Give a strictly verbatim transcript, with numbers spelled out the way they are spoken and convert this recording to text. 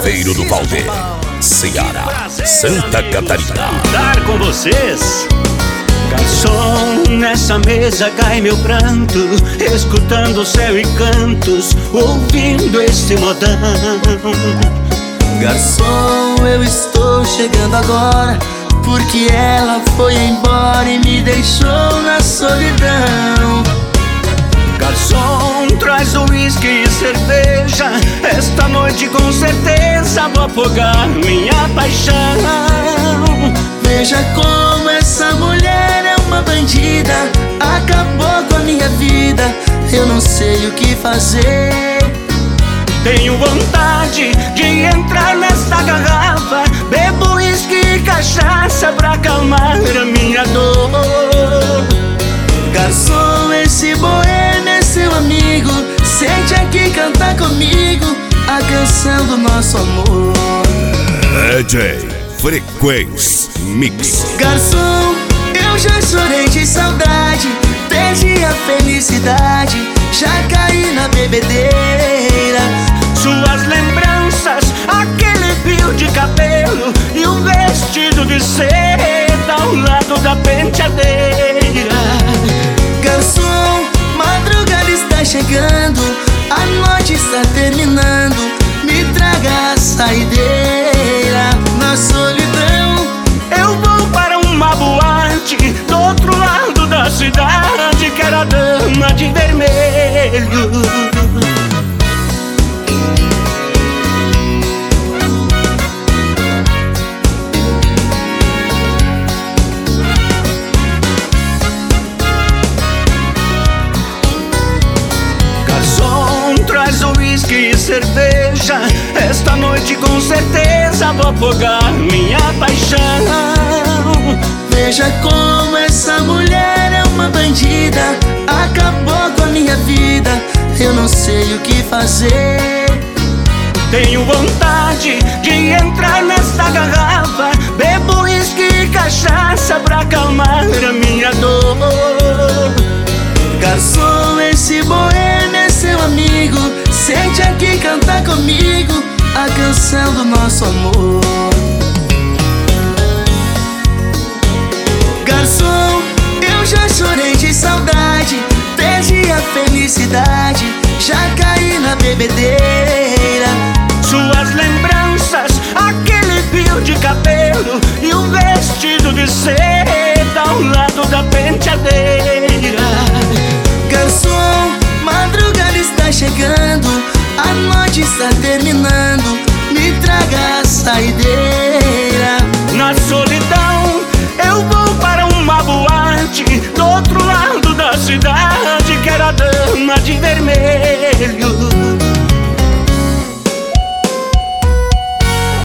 Cruzeiro do Valder, Ceará, Santa Catarina. Estar com vocês. Garçom, nessa mesa cai meu pranto, escutando o céu e cantos, ouvindo esse modão. Garçom, eu estou chegando agora, porque ela foi embora e me deixou na solidão. Garçom, traz o uísque e cerveja, esta noite com certeza vou afogar minha paixão. Veja como essa mulher é uma bandida, acabou com a minha vida, eu não sei o que fazer. Tenho vontade de entrar nesta garrafa, bebo uísque e cachaça pra acalmar a minha dor. Garçom, esse boêmio é seu amigo, sente aqui cantar comigo a canção do nosso amor. D J Frequência Mix. Garçom, eu já chorei de saudade, perdi a felicidade, já caí na bebedeira. Suas lembranças, aquele fio de cabelo e um vestido de seda ao lado da penteadeira. Garçom, madrugada está chegando, a noite está terminando, me traga a saideira. Na solidão eu vou para uma boate do outro lado da cidade, que era a dama de vermelho. Traz o uísque e cerveja, esta noite com certeza vou afogar minha paixão. Veja como essa mulher é uma bandida, acabou com a minha vida, eu não sei o que fazer. Tenho vontade de entrar nesta garrafa, bebo uísque e cachaça pra acalmar a minha dor. Garçom, esse boêmio é seu amigo, sente aqui cantar comigo a canção do nosso amor. Garçom, eu já chorei de saudade, perdi a felicidade, já caí na bebedeira. Suas lembranças, aquele fio de cabelo e um vestido de seda ao lado da penteadeira.